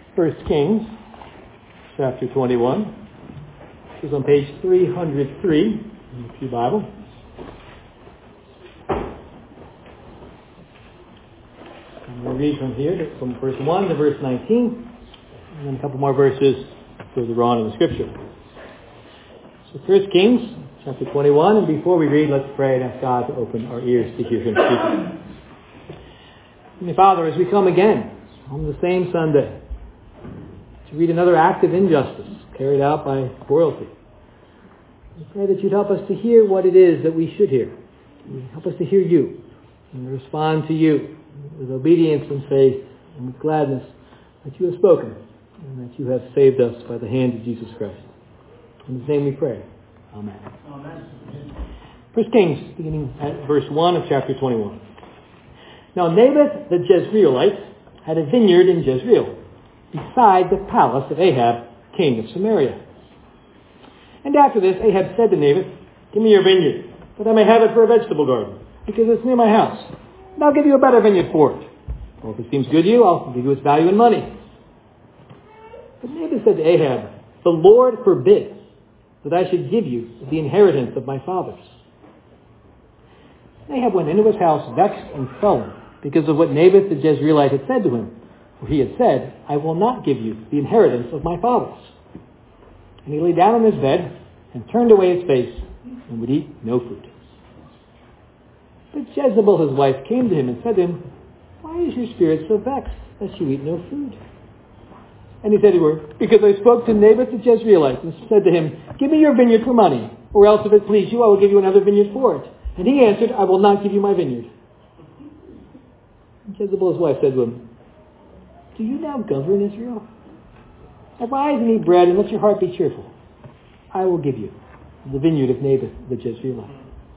1 Kings, chapter 21. This is on page 303 in the Pew Bible. And we'll read from here, from verse 1 to verse 19, and then a couple more verses further on in the Scripture. So 1 Kings, chapter 21, and before we read, let's pray and ask God to open our ears to hear Him speaking. Heavenly Father, as we come again on the same Sunday to read another act of injustice carried out by royalty, we pray that you'd help us to hear what it is that we should hear. Help us to hear you and to respond to you with obedience and faith and with gladness that you have spoken and that you have saved us by the hand of Jesus Christ. In His name we pray. Amen. Amen. 1 Kings, beginning at verse 1 of chapter 21. Now Naboth the Jezreelite had a vineyard in Jezreel, beside the palace of Ahab, king of Samaria. And after this, Ahab said to Naboth, "Give me your vineyard, that I may have it for a vegetable garden, because it's near my house. And I'll give you a better vineyard for it. Or if it seems good to you, I'll give you its value in money." But Naboth said to Ahab, "The Lord forbid that I should give you the inheritance of my fathers." Ahab went into his house vexed and sullen because of what Naboth the Jezreelite had said to him. For he had said, "I will not give you the inheritance of my fathers." And he lay down on his bed and turned away his face and would eat no food. But Jezebel his wife came to him and said to him, "Why is your spirit so vexed that you eat no food?" And he said to her, "Because I spoke to Naboth the Jezreelite and said to him, 'Give me your vineyard for money, or else if it please you, I will give you another vineyard for it.' And he answered, 'I will not give you my vineyard.'" And Jezebel his wife said to him, "Do you now govern Israel? Arise and eat bread, and let your heart be cheerful. I will give you the vineyard of Naboth the Jezreelite."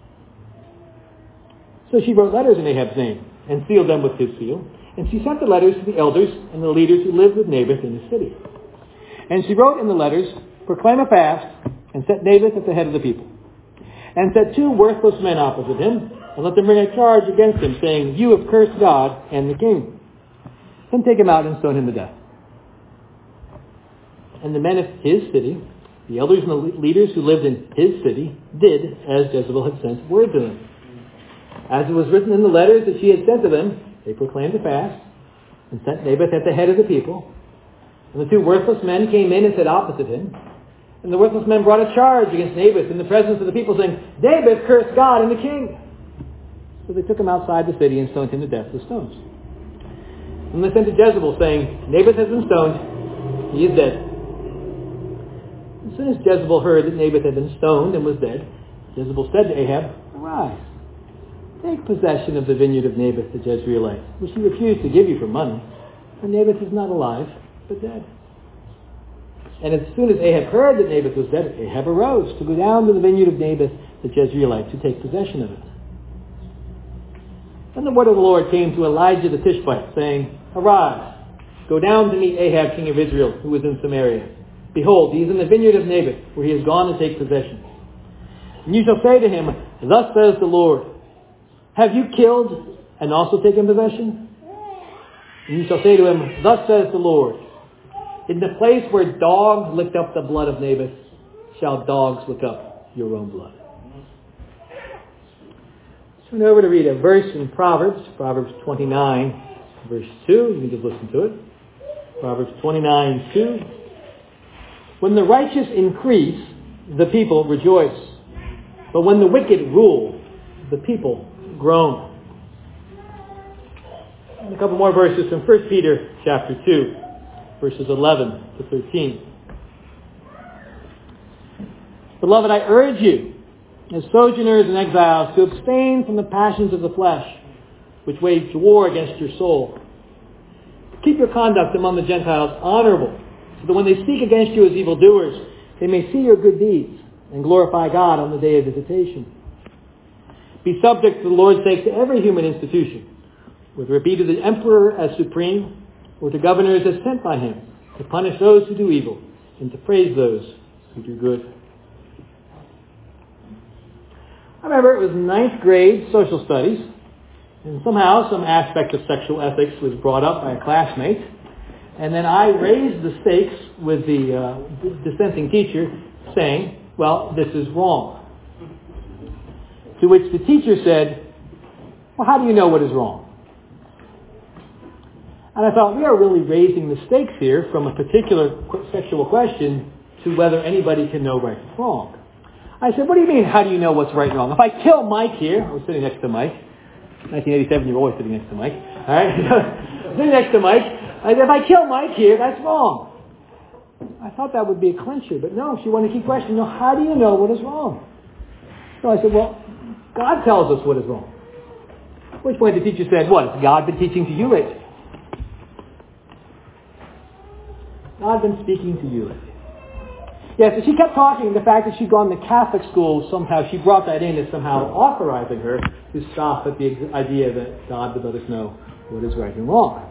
So she wrote letters in Ahab's name, and sealed them with his seal. And she sent the letters to the elders and the leaders who lived with Naboth in the city. And she wrote in the letters, "Proclaim a fast, and set Naboth at the head of the people. And set 2 worthless men opposite him, and let them bring a charge against him, saying, 'You have cursed God and the king.' Then take him out and stone him to death." And the men of his city, the elders and the leaders who lived in his city, did as Jezebel had sent word to them. As it was written in the letters that she had sent to them, they proclaimed a fast, and set Naboth at the head of the people. And the 2 worthless men came in and sat opposite him. And the worthless men brought a charge against Naboth in the presence of the people, saying, "Naboth cursed God and the king." So they took him outside the city and stoned him to death with stones. And they sent to Jezebel, saying, "Naboth has been stoned. He is dead." As soon as Jezebel heard that Naboth had been stoned and was dead, Jezebel said to Ahab, "Arise, take possession of the vineyard of Naboth the Jezreelite, which he refused to give you for money, for Naboth is not alive, but dead." And as soon as Ahab heard that Naboth was dead, Ahab arose to go down to the vineyard of Naboth the Jezreelite to take possession of it. Then the word of the Lord came to Elijah the Tishbite, saying, "Arise, go down to meet Ahab king of Israel, who is in Samaria. Behold, he is in the vineyard of Naboth, where he has gone to take possession. And you shall say to him, 'Thus says the Lord, have you killed and also taken possession?' And you shall say to him, 'Thus says the Lord, in the place where dogs licked up the blood of Naboth, shall dogs lick up your own blood.'" Turn over to read a verse in Proverbs 29, verse 2. You can just listen to it. Proverbs 29, 2. "When the righteous increase, the people rejoice. But when the wicked rule, the people groan." And a couple more verses from 1 Peter chapter 2, verses 11 to 13. "Beloved, I urge you, as sojourners and exiles, to abstain from the passions of the flesh, which wage war against your soul. Keep your conduct among the Gentiles honorable, so that when they speak against you as evildoers, they may see your good deeds and glorify God on the day of visitation. Be subject for the Lord's sake to every human institution, whether it be to the emperor as supreme, or to governors as sent by him, to punish those who do evil, and to praise those who do good." I remember it was 9th grade social studies, and somehow some aspect of sexual ethics was brought up by a classmate, and then I raised the stakes with the dissenting teacher, saying, well, this is wrong. To which the teacher said, well, how do you know what is wrong? And I thought, we are really raising the stakes here from a particular sexual question to whether anybody can know right and wrong. I said, what do you mean, how do you know what's right and wrong? If I kill Mike here, I was sitting next to Mike. 1987, you're always sitting next to Mike. All right? Sitting next to Mike. I said, if I kill Mike here, that's wrong. I thought that would be a clincher, but no, she wanted to keep questioning, how do you know what is wrong? So I said, well, God tells us what is wrong. At which point the teacher said, what, has God been teaching to you lately? God been speaking to you lately. Yes, so she kept talking. The fact that she'd gone to Catholic school, somehow she brought that in as somehow authorizing her to stop at the idea that God would let us know what is right and wrong.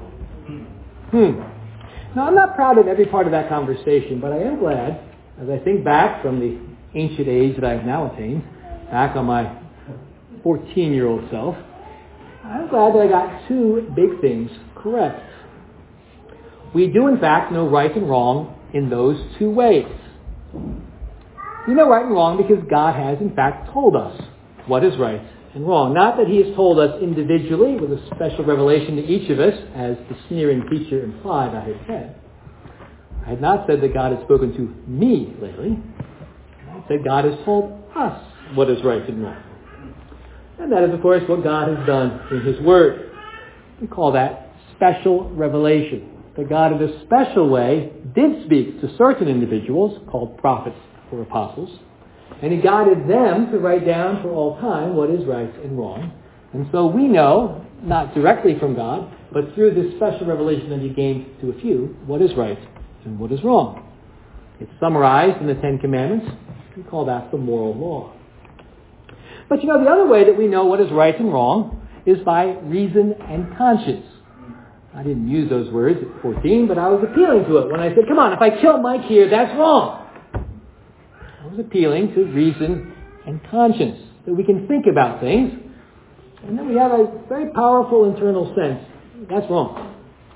Now, I'm not proud of every part of that conversation, but I am glad, as I think back from the ancient age that I've now attained, back on my 14-year-old self, I'm glad that I got two big things correct. We do, in fact, know right and wrong in those two ways. We know right and wrong because God has, in fact, told us what is right and wrong. Not that He has told us individually with a special revelation to each of us, as the sneering teacher implied I had said. I had not said that God had spoken to me lately. I said God has told us what is right and wrong. And that is, of course, what God has done in His Word. We call that special revelation. That God in a special way did speak to certain individuals, called prophets or apostles, and He guided them to write down for all time what is right and wrong. And so we know, not directly from God, but through this special revelation that He gave to a few, what is right and what is wrong. It's summarized in the Ten Commandments. We call that the moral law. But the other way that we know what is right and wrong is by reason and conscience. I didn't use those words at 14, but I was appealing to it when I said, come on, if I kill Mike here, that's wrong. I was appealing to reason and conscience, that we can think about things, and then we have a very powerful internal sense. That's wrong.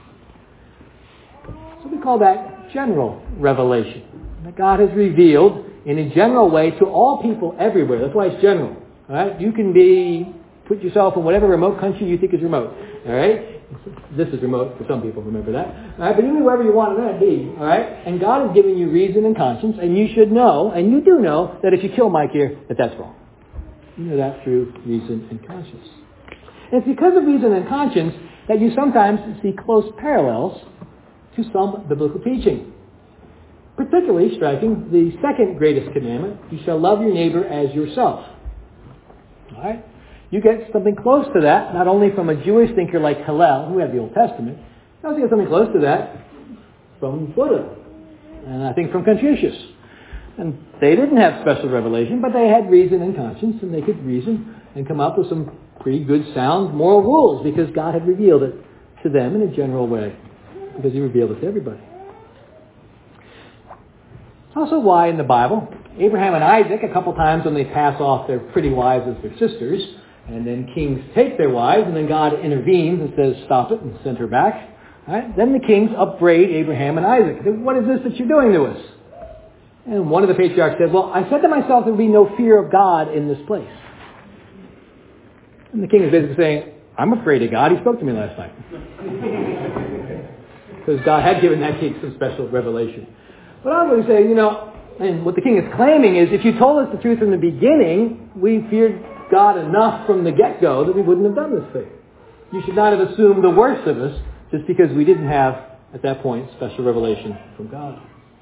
So we call that general revelation. That God has revealed in a general way to all people everywhere. That's why it's general. All right? You can put yourself in whatever remote country you think is remote. All right? This is remote for some people, remember that. All right? But you can be wherever you want to be. All right? And God has given you reason and conscience, and you should know, and you do know, that if you kill Mike here, that's wrong. You know that through reason and conscience. And it's because of reason and conscience that you sometimes see close parallels to some biblical teaching. Particularly striking the second greatest commandment, you shall love your neighbor as yourself. All right? You get something close to that, not only from a Jewish thinker like Hillel, who had the Old Testament, you also get something close to that from Buddha, and I think from Confucius. And they didn't have special revelation, but they had reason and conscience, and they could reason and come up with some pretty good, sound moral rules, because God had revealed it to them in a general way, because He revealed it to everybody. Also why in the Bible, Abraham and Isaac, a couple times when they pass off their pretty wives as their sisters, and then kings take their wives, and then God intervenes and says, stop it, and send her back. Right? Then the kings upbraid Abraham and Isaac. They say, what is this that you're doing to us? And one of the patriarchs said, well, I said to myself there would be no fear of God in this place. And the king is basically saying, I'm afraid of God. He spoke to me last night. Because God had given that king some special revelation. But I'm going to say, and what the king is claiming is, if you told us the truth from the beginning, we feared God enough from the get-go that we wouldn't have done this thing. You should not have assumed the worst of us just because we didn't have, at that point, special revelation from God.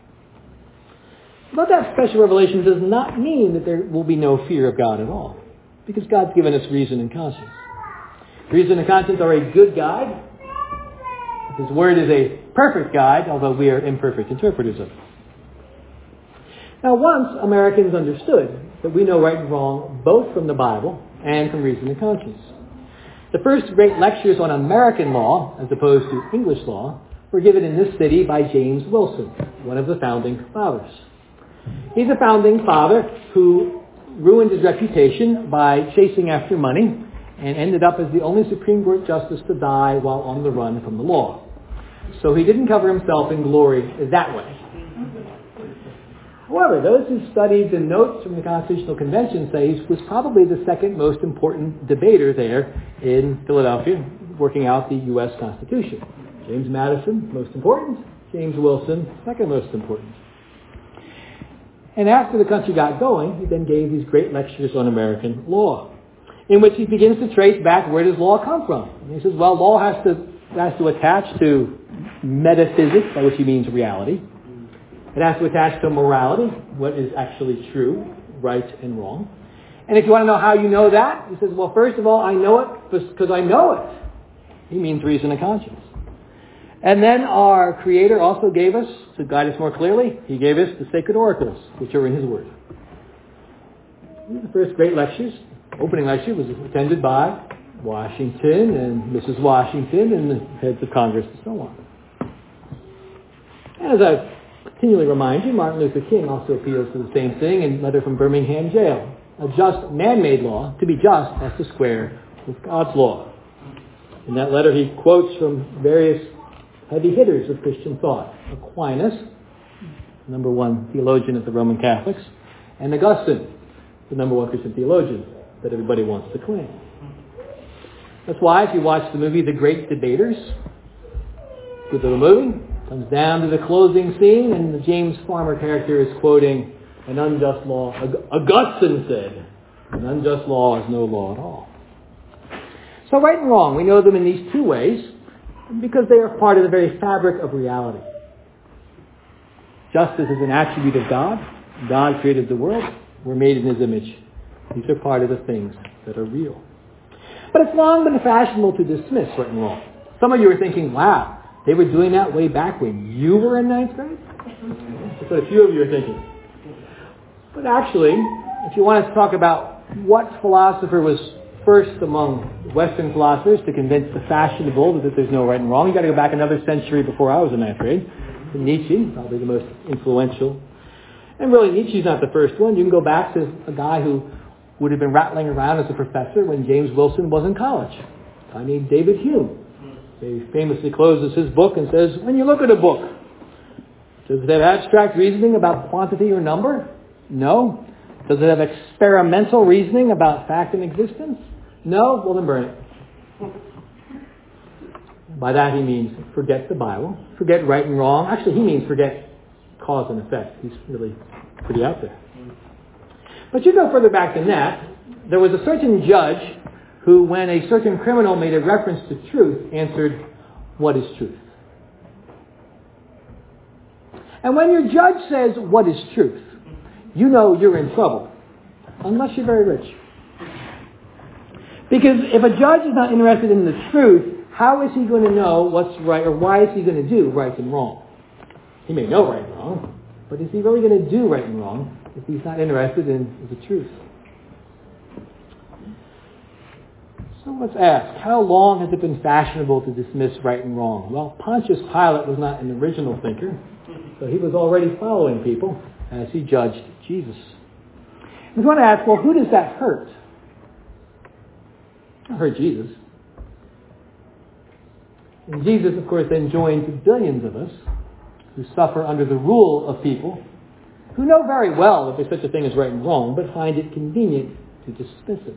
But that special revelation does not mean that there will be no fear of God at all, because God's given us reason and conscience. Reason and conscience are a good guide. His Word is a perfect guide, although we are imperfect interpreters of it. Now, once Americans understood that we know right and wrong both from the Bible and from reason and conscience. The first great lectures on American law, as opposed to English law, were given in this city by James Wilson, one of the founding fathers. He's a founding father who ruined his reputation by chasing after money and ended up as the only Supreme Court justice to die while on the run from the law. So he didn't cover himself in glory that way. However, those who studied the notes from the Constitutional Convention say he was probably the second most important debater there in Philadelphia, working out the U.S. Constitution. James Madison, most important. James Wilson, second most important. And after the country got going, he then gave these great lectures on American law, in which he begins to trace back where does law come from. And he says, well, law has to attach to metaphysics, by which he means reality. It has to attach to morality, what is actually true, right and wrong. And if you want to know how you know that, he says, well, first of all, I know it because I know it. He means reason and conscience. And then our Creator also gave us, to guide us more clearly, he gave us the sacred oracles, which are in his Word. The first great lectures, opening lecture, was attended by Washington and Mrs. Washington and the heads of Congress and so on. As I continually remind you, Martin Luther King also appeals to the same thing in a letter from Birmingham jail. A just man-made law, to be just, has to square with God's law. In that letter he quotes from various heavy hitters of Christian thought. Aquinas, number one theologian of the Roman Catholics, and Augustine, the number one Christian theologian that everybody wants to claim. That's why if you watch the movie The Great Debaters, good little movie, comes down to the closing scene and the James Farmer character is quoting an unjust law. Augustine said, an unjust law is no law at all. So right and wrong, we know them in these two ways because they are part of the very fabric of reality. Justice is an attribute of God. God created the world. We're made in his image. These are part of the things that are real. But it's long been fashionable to dismiss right and wrong. Some of you are thinking, wow, they were doing that way back when you were in ninth grade? That's what a few of you are thinking. But actually, if you want to talk about what philosopher was first among Western philosophers to convince the fashionable that there's no right and wrong, you've got to go back another century before I was in ninth grade. Nietzsche, probably the most influential. And really, Nietzsche's not the first one. You can go back to a guy who would have been rattling around as a professor when James Wilson was in college. A guy named David Hume. He famously closes his book and says, when you look at a book, does it have abstract reasoning about quantity or number? No. Does it have experimental reasoning about fact and existence? No. Well, then burn it. By that he means forget the Bible, forget right and wrong. Actually, he means forget cause and effect. He's really pretty out there. But you go further back than that. There was a certain judge who, when a certain criminal made a reference to truth, answered, what is truth? And when your judge says, what is truth? You know you're in trouble, unless you're very rich. Because if a judge is not interested in the truth, how is he going to know what's right, or why is he going to do right and wrong? He may know right and wrong, but is he really going to do right and wrong if he's not interested in the truth? So let's ask, how long has it been fashionable to dismiss right and wrong? Well, Pontius Pilate was not an original thinker, so he was already following people as he judged Jesus. We want to ask, well, who does that hurt? It hurt Jesus. And Jesus, of course, then joins billions of us who suffer under the rule of people who know very well that there's such a thing as right and wrong, but find it convenient to dismiss it.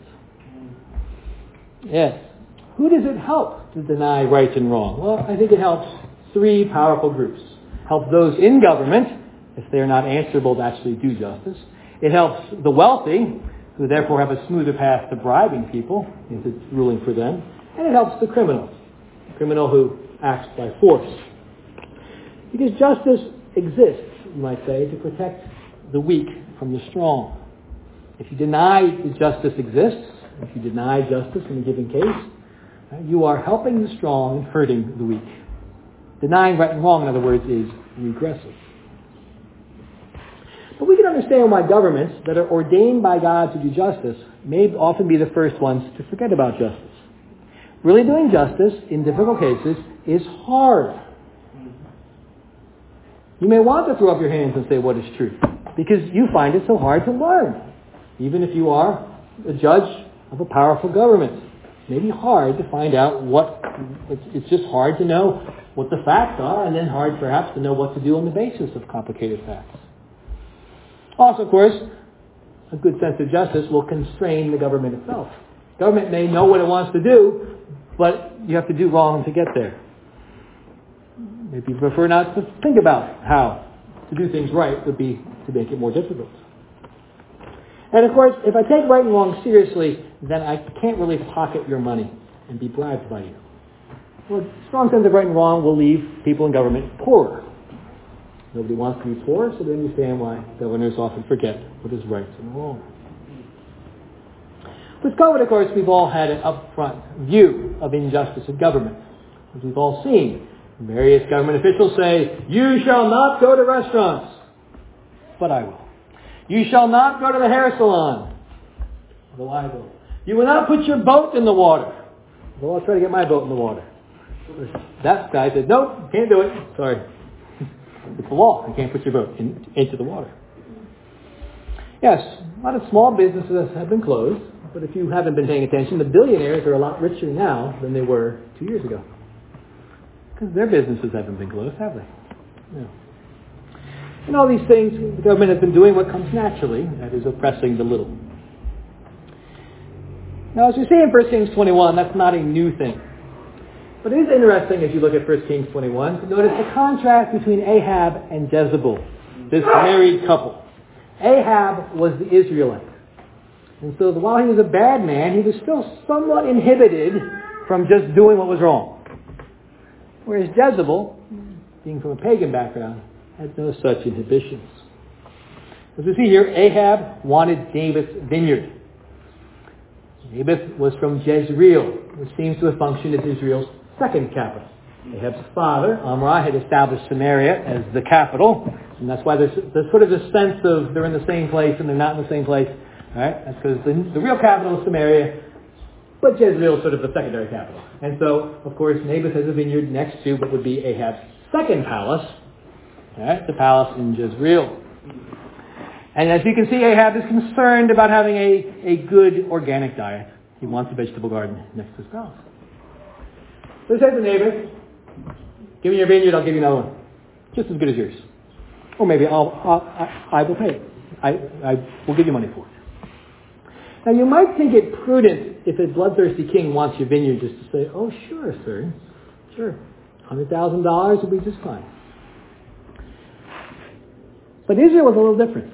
Yes. Who does it help to deny right and wrong? Well, I think it helps three powerful groups. Helps those in government, if they are not answerable to actually do justice. It helps the wealthy, who therefore have a smoother path to bribing people into ruling for them. And it helps the criminal who acts by force. Because justice exists, you might say, to protect the weak from the strong. If you deny that justice exists, if you deny justice in a given case, you are helping the strong and hurting the weak. Denying right and wrong, in other words, is regressive. But we can understand why governments that are ordained by God to do justice may often be the first ones to forget about justice. Really doing justice in difficult cases is hard. You may want to throw up your hands and say, what is truth? Because you find it so hard to learn. Even if you are a judge of a powerful government. It may be hard to find out it's just hard to know what the facts are, and then hard perhaps to know what to do on the basis of complicated facts. Also, of course, a good sense of justice will constrain the government itself. Government may know what it wants to do, but you have to do wrong to get there. Maybe you prefer not to think about how to do things right would be to make it more difficult. And of course, if I take right and wrong seriously, then I can't really pocket your money and be bribed by you. Well, a strong sense of right and wrong will leave people in government poorer. Nobody wants to be poor, so they understand why governors often forget what is right and wrong. With COVID, of course, we've all had an upfront view of injustice in government. As we've all seen, various government officials say, "You shall not go to restaurants," but I will. "You shall not go to the hair salon," though I will. "You will not put your boat in the water," though I'll try to get my boat in the water. That guy said, "Nope, can't do it. Sorry. It's the law. You can't put your boat into the water." Yes, a lot of small businesses have been closed, but if you haven't been paying attention, the billionaires are a lot richer now than they were 2 years ago. Because their businesses haven't been closed, have they? No. And all these things, the government has been doing what comes naturally, that is oppressing the little. Now, as you see in 1 Kings 21, that's not a new thing. But it is interesting, as you look at 1 Kings 21, to notice the contrast between Ahab and Jezebel, this married couple. Ahab was the Israelite. And so while he was a bad man, he was still somewhat inhibited from just doing what was wrong. Whereas Jezebel, being from a pagan background, had no such inhibitions. As we see here, Ahab wanted Naboth's vineyard. Naboth was from Jezreel, which seems to have functioned as Israel's second capital. Ahab's father, Omri, had established Samaria as the capital, and that's why there's sort of this sense of they're in the same place and they're not in the same place. All right? That's because the real capital is Samaria, but Jezreel is sort of the secondary capital. And so, of course, Naboth has a vineyard next to what would be Ahab's second palace, all right, the palace in Jezreel. And as you can see, Ahab is concerned about having a good organic diet. He wants a vegetable garden next to his palace. So he says to Naboth, "Give me your vineyard, I'll give you another one. Just as good as yours. Or maybe I will pay it. I will give you money for it." Now you might think it prudent if a bloodthirsty king wants your vineyard just to say, "Oh, sure, sir. Sure. $100,000 will be just fine." But Israel was a little different.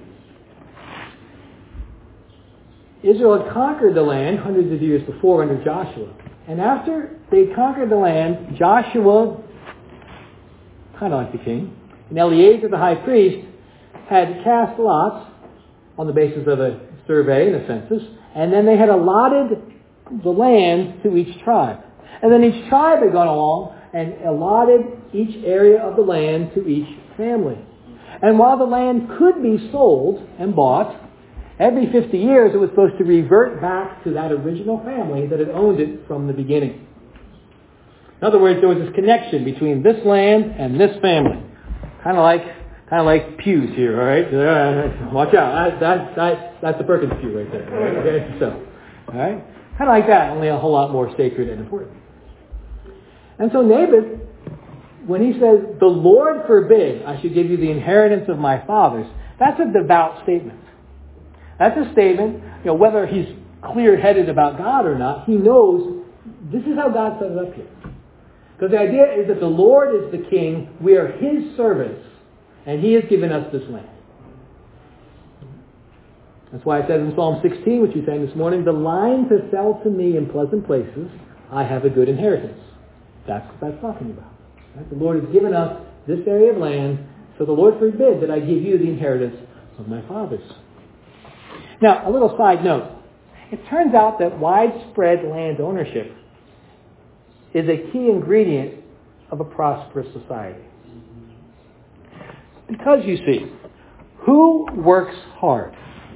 Israel had conquered the land hundreds of years before under Joshua. And after they conquered the land, Joshua, kind of like the king, and Eleazar the high priest had cast lots on the basis of a survey and a census, and then they had allotted the land to each tribe. And then each tribe had gone along and allotted each area of the land to each family. And while the land could be sold and bought, every 50 years it was supposed to revert back to that original family that had owned it from the beginning. In other words, there was this connection between this land and this family. Kind of like pews here, all right? Watch out. That's the Perkins pew right there. All right? Okay? So, all right? Kind of like that, only a whole lot more sacred and important. And so Naboth, when he says, "The Lord forbid I should give you the inheritance of my fathers," that's a devout statement. That's a statement, whether he's clear-headed about God or not, he knows this is how God set it up here. Because the idea is that the Lord is the king, we are his servants, and he has given us this land. That's why it says in Psalm 16, which we sang this morning, "The line to sell to me in pleasant places, I have a good inheritance." That's what that's talking about. Right? The Lord has given us this area of land, so the Lord forbid that I give you the inheritance of my fathers. Now, a little side note. It turns out that widespread land ownership is a key ingredient of a prosperous society. Because, you see, who works hard?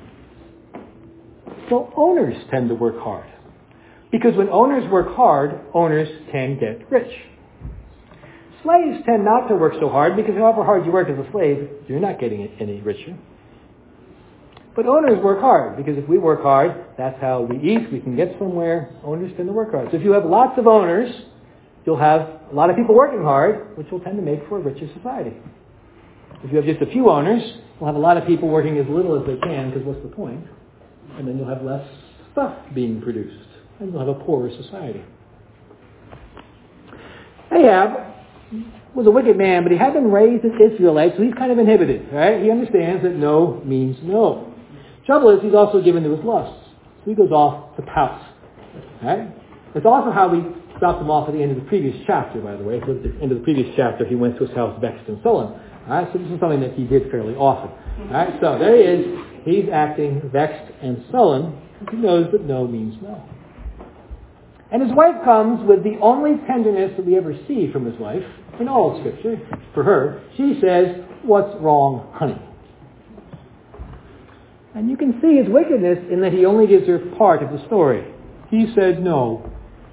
Well, owners tend to work hard. Because when owners work hard, owners can get rich. Slaves tend not to work so hard because however hard you work as a slave, you're not getting any richer. But owners work hard because if we work hard, that's how we eat, we can get somewhere. Owners tend to work hard. So if you have lots of owners, you'll have a lot of people working hard, which will tend to make for a richer society. If you have just a few owners, you'll have a lot of people working as little as they can, because what's the point? And then you'll have less stuff being produced, and you'll have a poorer society. Ahab was a wicked man, but he had been raised as Israelite, so he's kind of inhibited, right? He understands that no means no. Trouble is, he's also given to his lusts, so he goes off to pout, right? It's also how we stopped him off at the end of the previous chapter, by the way. At the end of the previous chapter, he went to his house vexed and sullen. All right, so this is something that he did fairly often. All right, so there he is. He's acting vexed and sullen because he knows that no means no. And his wife comes with the only tenderness that we ever see from his wife in all of Scripture. For her, she says, "What's wrong, honey?" And you can see his wickedness in that he only gives her part of the story. He said no.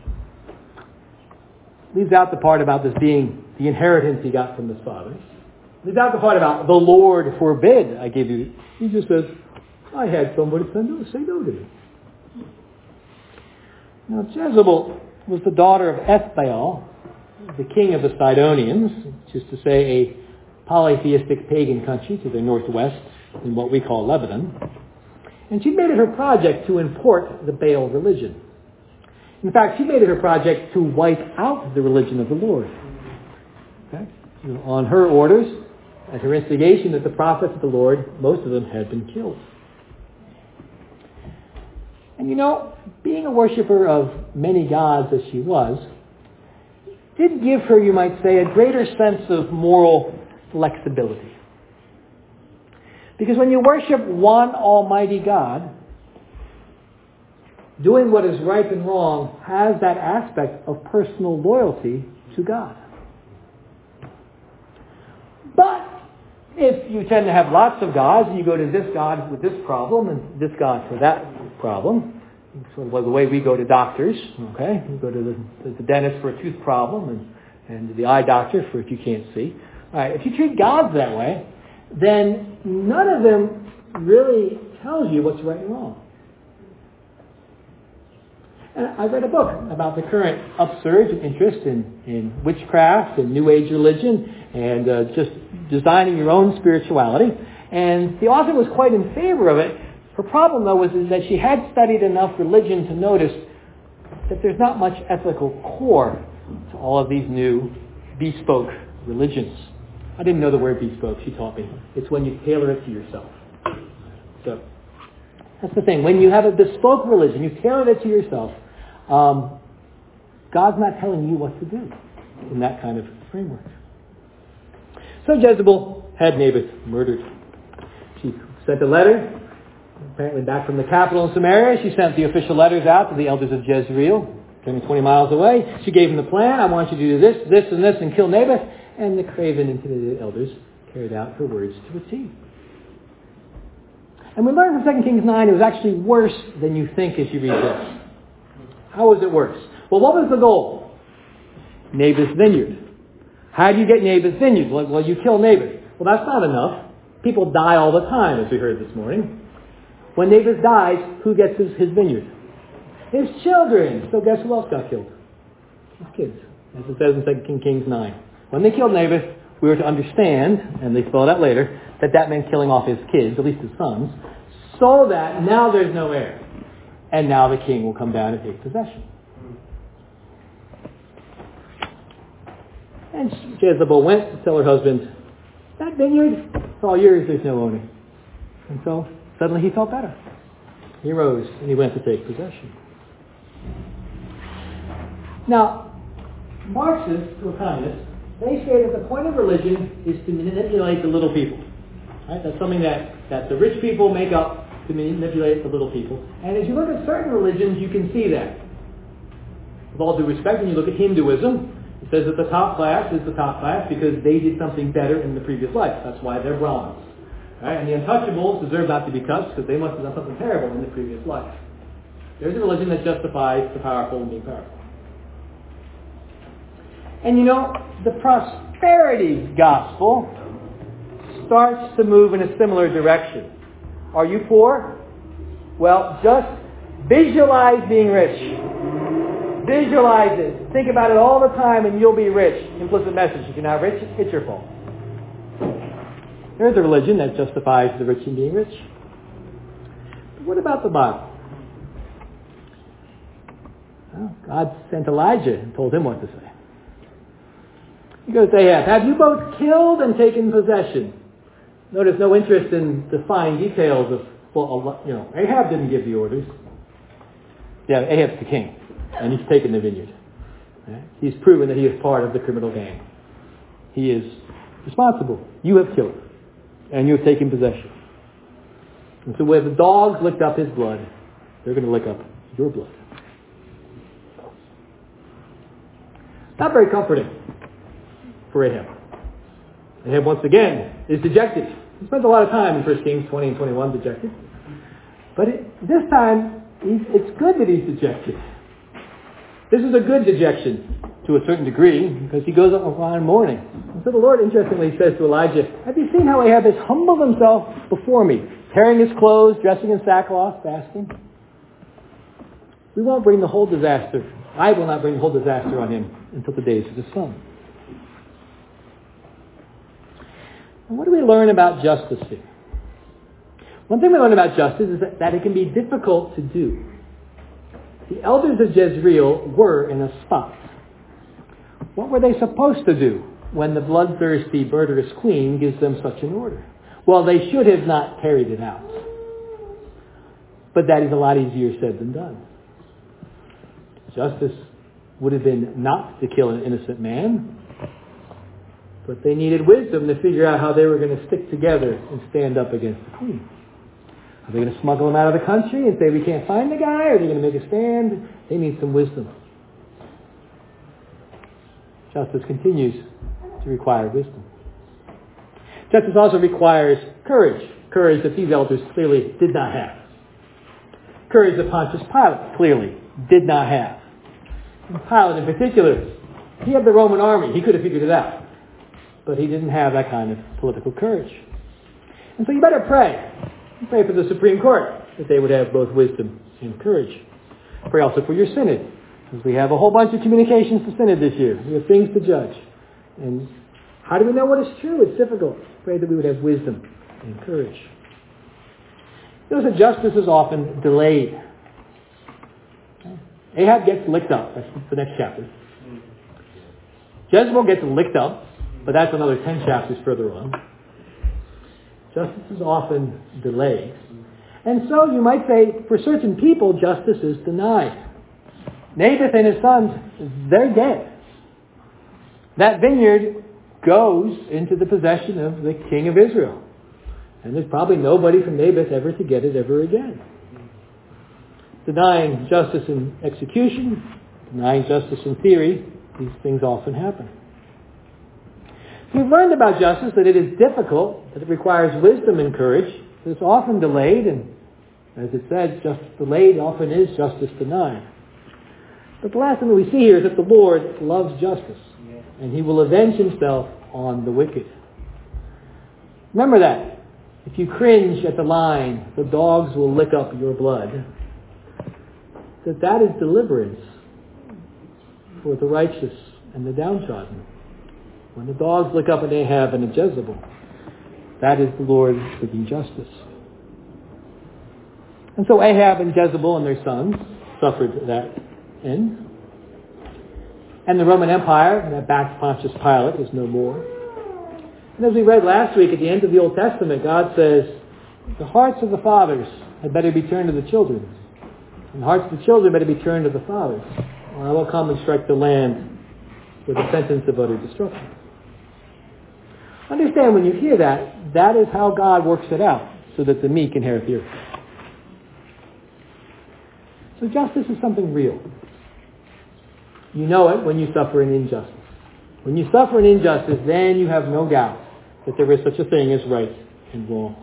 Leaves out the part about this being the inheritance he got from his fathers. Leaves out the part about the Lord forbid I give you. He just says, I had somebody say no to me. Now Jezebel was the daughter of Ethbaal, the king of the Sidonians, which is to say a polytheistic pagan country to the northwest in what we call Lebanon. And she made it her project to import the Baal religion. In fact, she made it her project to wipe out the religion of the Lord. Okay? On her orders, at her instigation, that the prophets of the Lord, most of them had been killed. And being a worshiper of many gods as she was, did give her, you might say, a greater sense of moral flexibility. Because when you worship one almighty God, doing what is right and wrong has that aspect of personal loyalty to God. But if you tend to have lots of gods, and you go to this God with this problem and this God for that problem, sort of like the way we go to doctors, okay? You go to the dentist for a tooth problem and to the eye doctor for if you can't see. All right, if you treat gods that way, then none of them really tells you what's right and wrong. And I read a book about the current upsurge of interest in witchcraft and New Age religion and just designing your own spirituality. And the author was quite in favor of it. Her problem, though, was that she had studied enough religion to notice that there's not much ethical core to all of these new bespoke religions. I didn't know the word bespoke, she taught me. It's when you tailor it to yourself. So that's the thing. When you have a bespoke religion, you tailor it to yourself, God's not telling you what to do in that kind of framework. So Jezebel had Naboth murdered. She sent a letter, apparently back from the capital in Samaria. She sent the official letters out to the elders of Jezreel, 20 miles away. She gave them the plan. I want you to do this, this, and this, and kill Naboth. And the craven intimidated elders carried out her words to a T. And we learn from 2 Kings 9 it was actually worse than you think as you read this. How was it worse? Well, what was the goal? Naboth's vineyard. How do you get Naboth's vineyard? Well, you kill Naboth. Well, that's not enough. People die all the time, as we heard this morning. When Naboth dies, who gets his vineyard? His children. So guess who else got killed? His kids, as it says in 2 Kings 9. When they killed Naboth, we were to understand, and they spell it out later, that meant killing off his kids, at least his sons, so that now there's no heir. And now the king will come down and take possession. And Jezebel went to tell her husband, that vineyard, it's all yours, there's no owner. And so suddenly he felt better. He rose and he went to take possession. Now, Marxists or communists, they say that the point of religion is to manipulate the little people. Right? That's something that the rich people make up to manipulate the little people. And as you look at certain religions, you can see that. With all due respect, when you look at Hinduism, it says that the top class is the top class because they did something better in the previous life. That's why they're Brahmins. Right? And the untouchables deserve not to be touched because they must have done something terrible in the previous life. There's a religion that justifies the powerful and being powerful. And the prosperity gospel starts to move in a similar direction. Are you poor? Well, just visualize being rich. Visualize it. Think about it all the time and you'll be rich. Implicit message. If you're not rich, it's your fault. There's a religion that justifies the rich in being rich. But what about the Bible? Well, God sent Elijah and told him what to say. He goes to Ahab, have you both killed and taken possession? Notice no interest in the fine details of, Ahab didn't give the orders. Yeah, Ahab's the king, and he's taken the vineyard. Right? He's proven that he is part of the criminal gang. He is responsible. You have killed, and you have taken possession. And so when the dogs licked up his blood, they're going to lick up your blood. Not very comforting for Ahab. Ahab, once again, is dejected. He spends a lot of time in 1 Kings 20 and 21 dejected. But this time, it's good that he's dejected. This is a good dejection to a certain degree because he goes on mourning. And so the Lord, interestingly, says to Elijah, have you seen how Ahab has humbled himself before me, tearing his clothes, dressing in sackcloth, fasting? We won't bring the whole disaster. I will not bring the whole disaster on him until the days of his son. And what do we learn about justice here? One thing we learn about justice is that it can be difficult to do. The elders of Jezreel were in a spot. What were they supposed to do when the bloodthirsty, murderous queen gives them such an order? Well, they should have not carried it out. But that is a lot easier said than done. Justice would have been not to kill an innocent man, but they needed wisdom to figure out how they were going to stick together and stand up against the queen. Are they going to smuggle him out of the country and say we can't find the guy? Are they going to make a stand? They need some wisdom. Justice continues to require wisdom. Justice also requires courage. Courage that these elders clearly did not have. Courage that Pontius Pilate clearly did not have. And Pilate in particular, he had the Roman army. He could have figured it out. But he didn't have that kind of political courage. And so you better pray. Pray for the Supreme Court that they would have both wisdom and courage. Pray also for your synod, because we have a whole bunch of communications to synod this year. We have things to judge. And how do we know what is true? It's difficult. Pray that we would have wisdom and courage. Notice that justice is often delayed. Ahab gets licked up. That's the next chapter. Jezebel gets licked up, but that's another 10 chapters further on. Justice is often delayed. And so you might say, for certain people, justice is denied. Naboth and his sons, they're dead. That vineyard goes into the possession of the king of Israel. And there's probably nobody from Naboth ever to get it ever again. Denying justice in execution, denying justice in theory, these things often happen. We've learned about justice that it is difficult, that it requires wisdom and courage. It's often delayed, and as it says, justice delayed often is justice denied. But the last thing that we see here is that the Lord loves justice, and He will avenge Himself on the wicked. Remember that. If you cringe at the line, the dogs will lick up your blood, that is deliverance for the righteous and the downtrodden. When the dogs lick up an Ahab and a Jezebel, that is the Lord seeking justice. And so Ahab and Jezebel and their sons suffered that end. And the Roman Empire, that backed Pontius Pilate, is no more. And as we read last week at the end of the Old Testament, God says, the hearts of the fathers had better be turned to the children, and the hearts of the children better be turned to the fathers, or I will come and strike the land with a sentence of utter destruction. Understand, when you hear that, that is how God works it out, so that the meek inherit the earth. So justice is something real. You know it when you suffer an injustice. When you suffer an injustice, then you have no doubt that there is such a thing as right and wrong.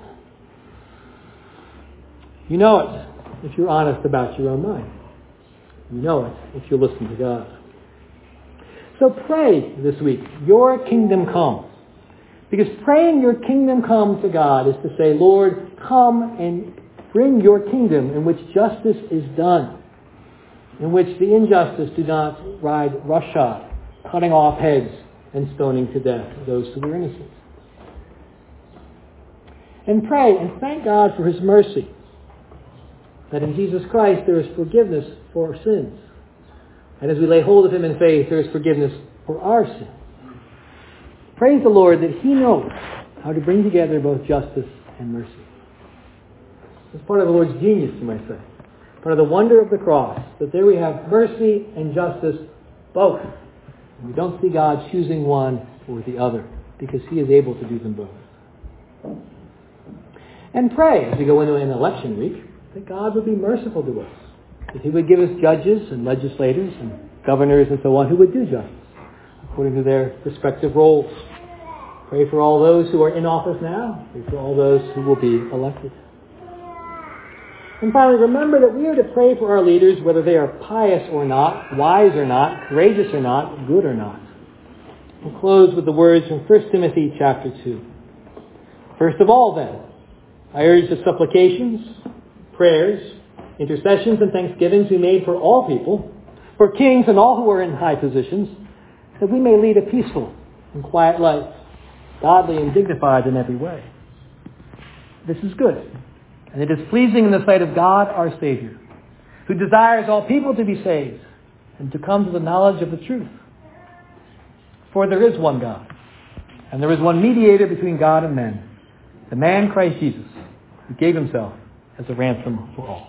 You know it if you're honest about your own mind. You know it if you listen to God. So pray this week, your kingdom come. Because praying your kingdom come to God is to say, Lord, come and bring your kingdom in which justice is done. in which the injustice do not ride roughshod, cutting off heads and stoning to death those who were innocent. And pray and thank God for his mercy, that in Jesus Christ there is forgiveness for our sins. And as we lay hold of him in faith, there is forgiveness for our sins. Praise the Lord that he knows how to bring together both justice and mercy. It's part of the Lord's genius, you might say. Part of the wonder of the cross, that there we have mercy and justice both. And we don't see God choosing one or the other, because he is able to do them both. And pray, as we go into an election week, that God would be merciful to us. That he would give us judges and legislators and governors and so on who would do justice according to their respective roles. Pray for all those who are in office now. Pray for all those who will be elected. And finally, remember that we are to pray for our leaders, whether they are pious or not, wise or not, courageous or not, good or not. We'll close with the words from 1 Timothy chapter 2. First of all, then, I urge that supplications, prayers, intercessions, and thanksgivings be made for all people, for kings and all who are in high positions, that we may lead a peaceful and quiet life, godly and dignified in every way. This is good, and it is pleasing in the sight of God our Savior, who desires all people to be saved and to come to the knowledge of the truth. For there is one God, and there is one mediator between God and men, the man Christ Jesus, who gave himself as a ransom for all.